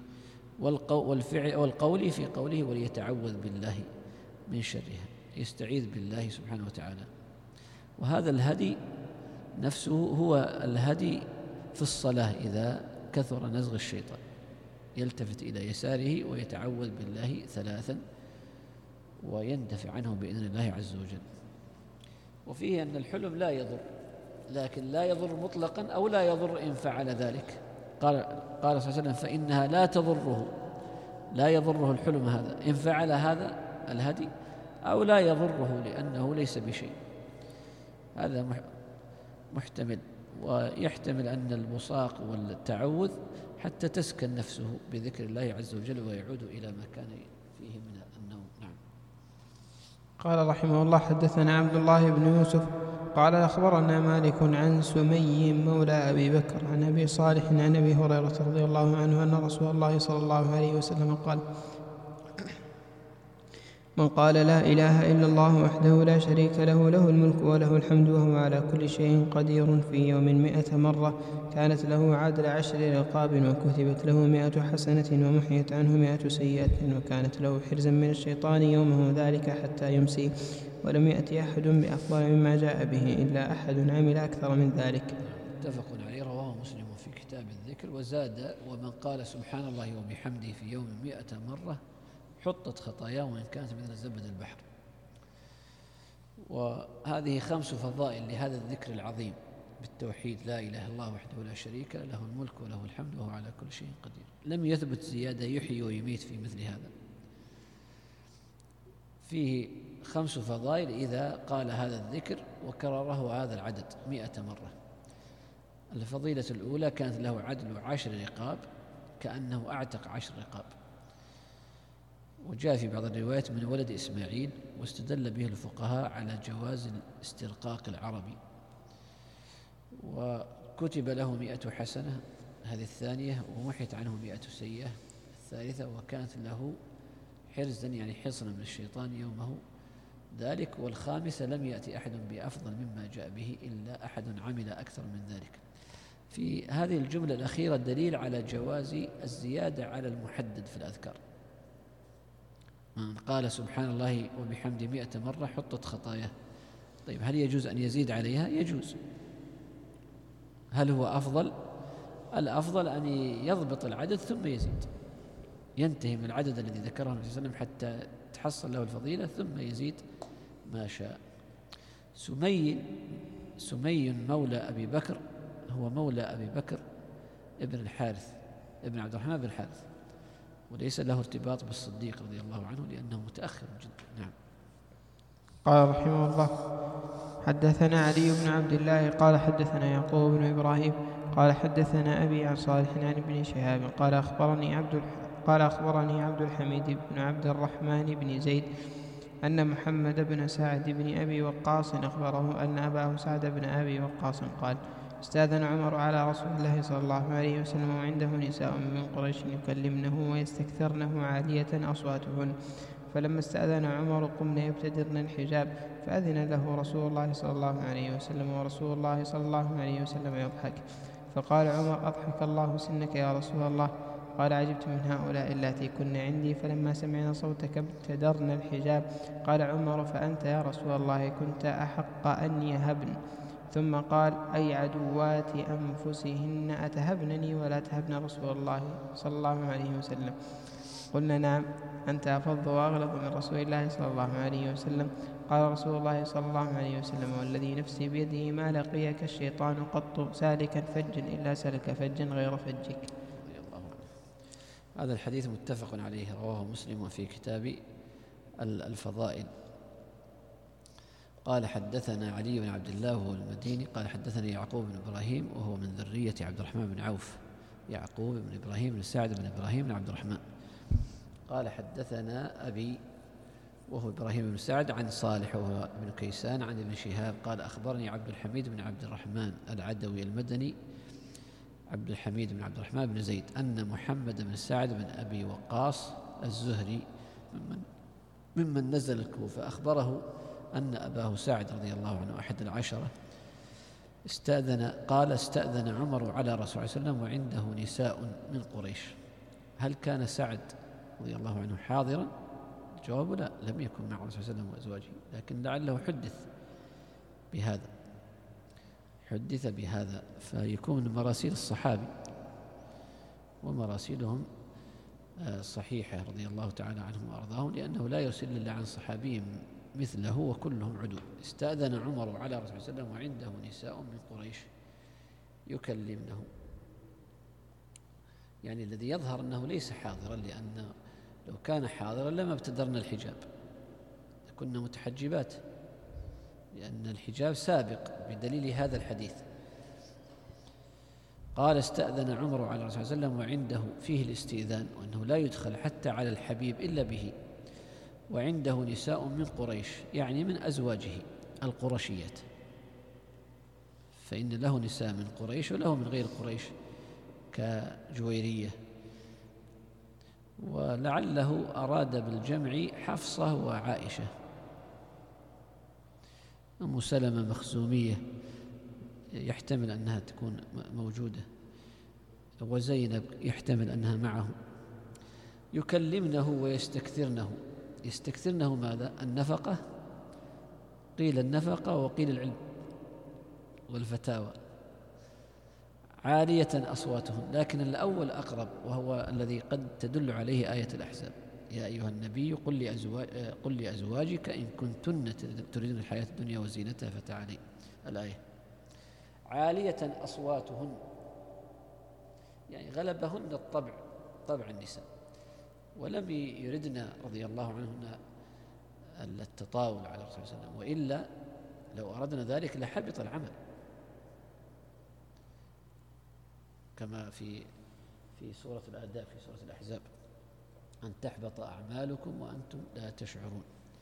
والقول في قوله وليتعوذ بالله من شرها، يستعيذ بالله سبحانه وتعالى. وهذا الهدي نفسه هو الهدي في الصلاة إذا كثر نزغ الشيطان، يلتفت إلى يساره ويتعوذ بالله 3 ويندفع عنه بإذن الله عز وجل. وفيه أن الحلم لا يضر، لكن لا يضر مطلقا أو لا يضر إن فعل ذلك. قال صلى الله عليه وسلم: فإنها لا يضره الحلم هذا إن فعل هذا الهدي، أو لا يضره لأنه ليس بشيء. هذا محتمل، ويحتمل أن البصاق والتعوذ حتى تسكن نفسه بذكر الله عز وجل ويعود إلى ما كان فيه من النوم. نعم. قال رحمه الله: حدثنا عبد الله بن يوسف قال أخبرنا مالك عن سمي مولى أبي بكر عن أبي صالح عن أبي هريرة رضي الله عنه أن رسول الله صلى الله عليه وسلم قال: من قال لا إله إلا الله وحده لا شريك له له الملك وله الحمد وهو على كل شيء قدير في يوم 100 مرة كانت له عدل 10 رقاب وكتبت له 100 حسنة ومحيت عنه 100 سيئة وكانت له حرزا من الشيطان يومه ذلك حتى يمسي ولم يأتي أحد بأفضل مما جاء به إلا أحد عمل أكثر من ذلك. متفق عليه، رواه مسلم في كتاب الذكر. وزاد: ومن قال سبحان الله وبحمده في يوم 100 مرة حطت خطاياه وإن كانت مثل زبد البحر. وهذه 5 فضائل لهذا الذكر العظيم بالتوحيد: لا إله إلا الله وحده لا شريك له الملك وله الحمد وهو على كل شيء قدير. لم يثبت زيادة يحيي ويميت في مثل هذا. فيه 5 فضائل إذا قال هذا الذكر وكرره هذا العدد 100 مرة. الفضيلة الأولى: كانت له عدل 10 رقاب كأنه أعتق 10 رقاب. وجاء في بعض الروايات من ولد إسماعيل، واستدل به الفقهاء على جواز الاسترقاق العربي. وكتب له 100 حسنة، هذه الثانية، ومحيت عنه 100 سيئة الثالثة. وكانت له حرزا يعني حصنا من الشيطان يومه ذلك. والخامسة: لم يأتي أحد بأفضل مما جاء به إلا أحد عمل أكثر من ذلك. في هذه الجملة الأخيرة دليل على جواز الزيادة على المحدد في الأذكار. من قال سبحان الله وبحمده 100 مرة حطت خطاياه. طيب، هل يجوز أن يزيد عليها؟ يجوز. هل هو أفضل؟ الأفضل أن يضبط العدد ثم يزيد، ينتهي من العدد الذي ذكره النبي صلى الله عليه وسلم حتى تحصل له الفضيلة ثم يزيد ما شاء. سمي مولى أبي بكر هو مولى أبي بكر ابن الحارث ابن عبد الرحمن بن الحارث، وليس له ارتباط بالصديق رضي الله عنه لأنه متأخر جدا. نعم. قال رحمه الله: حدثنا علي بن عبد الله قال حدثنا يعقوب بن إبراهيم قال حدثنا أبي عن صالح عن ابن شهاب قال أخبرني عبد الحميد بن عبد الرحمن بن زيد أن محمد بن سعد بن أبي وقاص أخبره أن أباه سعد بن أبي وقاص قال: استأذن عمر على رسول الله صلى الله عليه وسلم وعنده نساء من قريش يكلمنه ويستكثرنه عالية أصواتهن، فلما استأذن عمر قمن يبتدرن الحجاب، فأذن له رسول الله صلى الله عليه وسلم ورسول الله صلى الله عليه وسلم يضحك، فقال عمر: أضحك الله سنك يا رسول الله. قال: عجبت من هؤلاء اللاتي كن عندي، فلما سمعنا صوتك ابتدرن الحجاب. قال عمر: فأنت يا رسول الله كنت أحق أن يهبن. ثم قال: أي عدوات أنفسهن أتهبنني ولا تهبن رسول الله صلى الله عليه وسلم؟ قلنا: نعم، أنت أفض وأغلظ من رسول الله صلى الله عليه وسلم. قال رسول الله صلى الله عليه وسلم: والذي نفسي بيده ما لقيك الشيطان قط سالكا فجا إلا سلك فجا غير فجك. هذا الحديث متفق عليه، رواه مسلم في كتاب الفضائل. قال: حدثنا علي بن عبد الله وهو المديني قال حدثنا يعقوب بن إبراهيم وهو من ذرية عبد الرحمن بن عوف، يعقوب بن إبراهيم بن سعد بن إبراهيم بن عبد الرحمن. قال: حدثنا أبي وهو إبراهيم بن سعد عن صالح وهو ابن كيسان عن ابن شهاب قال: أخبرني عبد الحميد بن عبد الرحمن العدوي المدني، عبد الحميد بن عبد الرحمن بن زيد، أن محمد بن سعد بن أبي وقاص الزهري ممن نزل الكوفة أخبره أن أباه سعد رضي الله عنه أحد العشرة استأذن عمر على رسول الله صلى الله عليه وسلم وعنده نساء من قريش. هل كان سعد رضي الله عنه حاضرا؟ الجواب: لا، لم يكن مع الرسول صلى الله عليه وسلم وأزواجه، لكن لعله حدث بهذا فيكون مراسيل الصحابي، ومراسيلهم صحيحة رضي الله تعالى عنهم وأرضاهم، لأنه لا يرسل إلا عن صحابي مثله وكلهم عدول. استأذن عمر على رسول الله صلى الله عليه وسلم وعنده نساء من قريش يكلمنه، يعني الذي يظهر أنه ليس حاضرا، لأن لو كان حاضرا لما ابتدرنا الحجاب، كنا متحجبات، لأن الحجاب سابق بدليل هذا الحديث. قال: استأذن عمر على رسول الله صلى الله عليه وسلم وعنده فيه الاستئذان، وأنه لا يدخل حتى على الحبيب إلا به، وعنده نساء من قريش يعني من أزواجه القرشيات، فإن له نساء من قريش وله من غير قريش كجويرية. ولعله أراد بالجمع حفصة وعائشة. أم سلمة مخزومية يحتمل أنها تكون موجودة، وزينب يحتمل أنها معه. يكلمنه ويستكثرنه. يستكثرنه ماذا؟ النفقة، قيل النفقة وقيل العلم والفتاوى. عالية أصواتهن، لكن الأول أقرب، وهو الذي قد تدل عليه آية الأحزاب: يا أيها النبي قل لأزواجك إن كنتن تريدن الحياة الدنيا وزينتها فتعالين. الآية. عالية أصواتهن، يعني غلبهن الطبع، طبع النساء، ولم يردن رضي الله عنهن التطاول على الرسول صلى الله عليه وسلم، وإلا لو أردنا ذلك لحبط العمل، كما في سورة الآداب، في سورة الأحزاب: أن تحبط أعمالكم وأنتم لا تشعرون.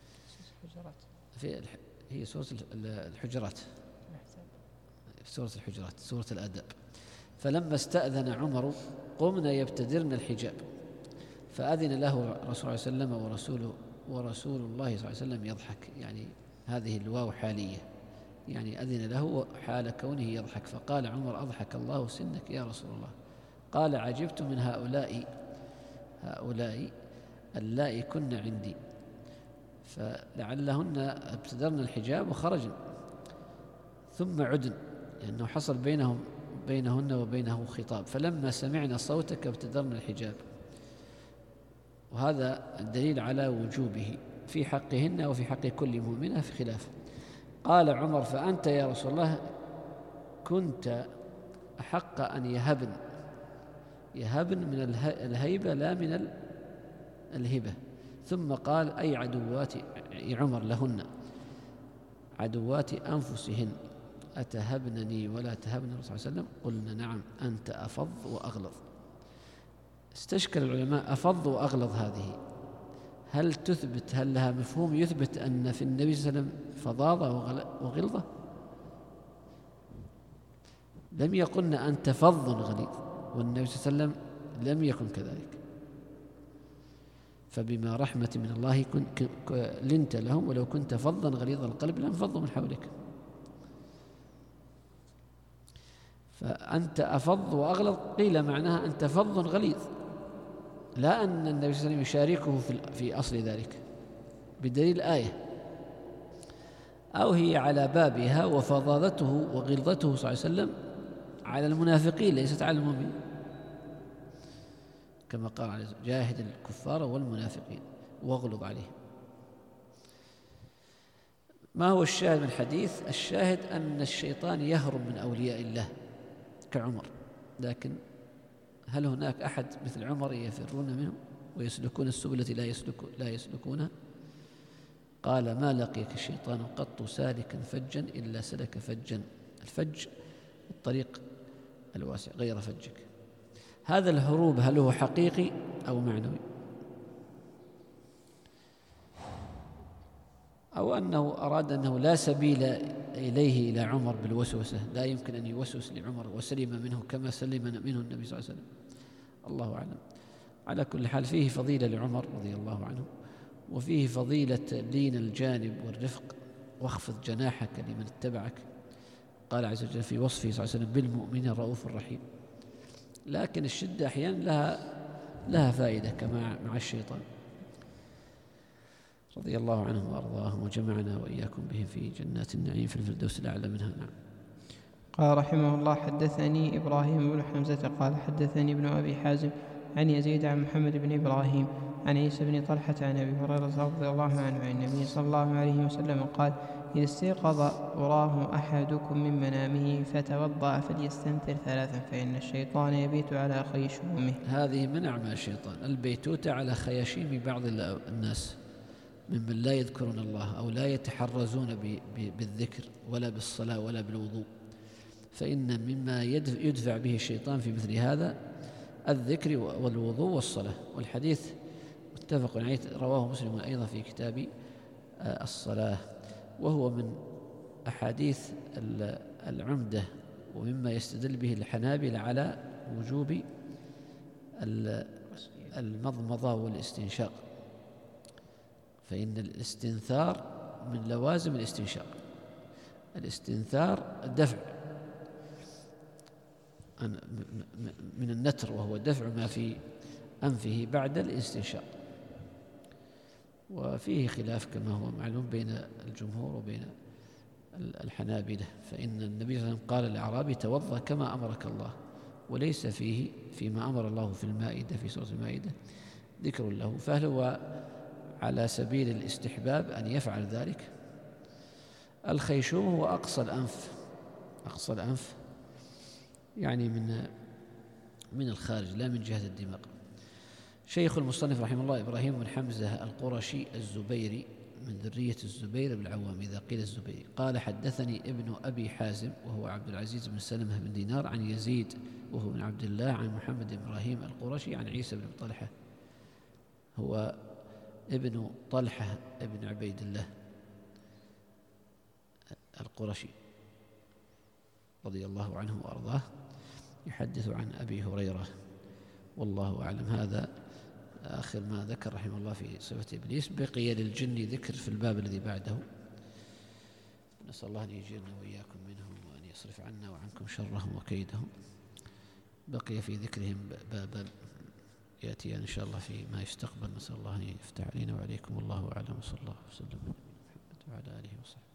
هي سورة الحجرات، سورة الحجرات، سورة الآداب. فلما استأذن عمر قمنا يبتدرن الحجاب، فأذن له رسول الله صلى الله عليه وسلم ورسول الله صلى الله عليه وسلم يضحك، يعني هذه الواو حالية، يعني أذن له حال كونه يضحك. فقال عمر: أضحك الله سنك يا رسول الله. قال: عجبت من هؤلاء اللائي كن عندي، فلعلهن ابتدرن الحجاب وخرجن، ثم عدن، لأنه حصل بينهن وبينه خطاب، فلما سمعنا صوتك ابتدرن الحجاب. وهذا الدليل على وجوبه في حقهن وفي حق كل مؤمنة في خلاف. قال عمر: فأنت يا رسول الله كنت أحق أن يهبن من الهيبة لا من الهبة. ثم قال: أي عدوات عمر لهن عدوات أنفسهن أتهبنني ولا تهبن الرسول صلى الله عليه وسلم؟ قلنا: نعم، أنت أفض وأغلظ. استشكل العلماء: أفض وأغلظ هذه هل لها مفهوم يثبت أن في النبي صلى الله عليه وسلم فظاظة وغلظة؟ لم يقلنا أنت فظ غليظ، والنبي صلى الله عليه وسلم لم يكن كذلك. فبما رحمة من الله لنت لهم، ولو كنت فظا غليظ القلب لانفضوا من حولك. فأنت أفظ وأغلظ قيل معناها أنت فظ غليظ، لا أن النبي صلى الله عليه وسلم يشاركه في أصل ذلك بدليل آية، أو هي على بابها، وفظاظته وغلظته صلى الله عليه وسلم على المنافقين ليست على المؤمنين، كما قال عليه: جاهد الكفار والمنافقين واغلظ عليهم. ما هو الشاهد من الحديث؟ الشاهد أن الشيطان يهرب من أولياء الله كعمر، لكن هل هناك أحد مثل عمر يفرون منه ويسلكون السبل التي لا يسلكونها؟ قال: ما لقيك الشيطان قط سالكا فجا إلا سلك فجا. الفج الطريق الواسع غير فجك. هذا الهروب هل هو حقيقي أو معنوي؟ أو أنه أراد أنه لا سبيل إليه إلى عمر بالوسوسة، لا يمكن أن يوسوس لعمر وسلم منه كما سلم منه النبي صلى الله عليه وسلم. الله أعلم. على كل حال فيه فضيلة لعمر رضي الله عنه، وفيه فضيلة لين الجانب والرفق، واخفض جناحك لمن اتبعك. قال عز وجل في وصفه صلى الله عليه وسلم: بالمؤمن الرؤوف الرحيم. لكن الشدة أحيانا لها فائدة كما مع الشيطان. رضي الله عنهم وأرضاهم، وجمعنا وإياكم بهم في جنات النعيم في الفردوس الأعلى منها. نعم. قال رحمه الله: حدثني إبراهيم بن حمزة قال حدثني ابن أبي حازم عن يزيد عن محمد بن إبراهيم عن عيسى بن طلحة عن أبي هريرة رضي الله عنه عن النبي صلى الله عليه وسلم قال: إذا استيقظ وراه أحدكم من منامه فتوضأ فليستنثر 3 فإن الشيطان يبيت على خيشومه. هذه من أعمال الشيطان، البيتوتة على خياشيم بعض الناس ممن لا يذكرون الله أو لا يتحرزون بالذكر ولا بالصلاة ولا بالوضوء، فإن مما يدفع به الشيطان في مثل هذا الذكر والوضوء والصلاة. والحديث متفق عليه، رواه مسلم أيضا في كتاب الصلاة، وهو من أحاديث العمدة، ومما يستدل به الحنابلة على وجوب المضمضة والاستنشاق، فإن الاستنثار من لوازم الاستنشاق. الاستنثار دفع من النتر، وهو دفع ما في أنفه بعد الاستنشاق. وفيه خلاف كما هو معلوم بين الجمهور وبين الحنابلة، فإن النبي صلى الله عليه وسلم قال للأعرابي: توضأ كما أمرك الله، وليس فيه فيما أمر الله في المائدة في سورة المائدة ذكر له، فهل هو على سبيل الاستحباب أن يفعل ذلك؟ الخيشوم هو أقصى الأنف يعني من الخارج، لا من جهة الدماغ. شيخ المصنف رحمه الله إبراهيم بن حمزة القرشي الزبيري من ذرية الزبير بن العوام إذا قيل الزبيري، قال: حدثني ابن أبي حازم وهو عبد العزيز بن سلمة بن دينار عن يزيد وهو بن عبد الله عن محمد بن إبراهيم القرشي عن عيسى بن طلحة، هو ابن طلحة ابن عبيد الله القرشي رضي الله عنه وأرضاه، يحدث عن أبي هريرة والله أعلم. هذا آخر ما ذكر رحمه الله في صفة إبليس. بقي للجن ذكر في الباب الذي بعده، نسأل الله أن يجيرنا وإياكم منهم وأن يصرف عنا وعنكم شرهم وكيدهم. بقي في ذكرهم باب يأتي إن شاء الله فيما يستقبل، نسأل الله أن يفتح علينا وعليكم. الله أعلم، وصلى الله وسلم على نبينا محمد وعلى آله وصحبه.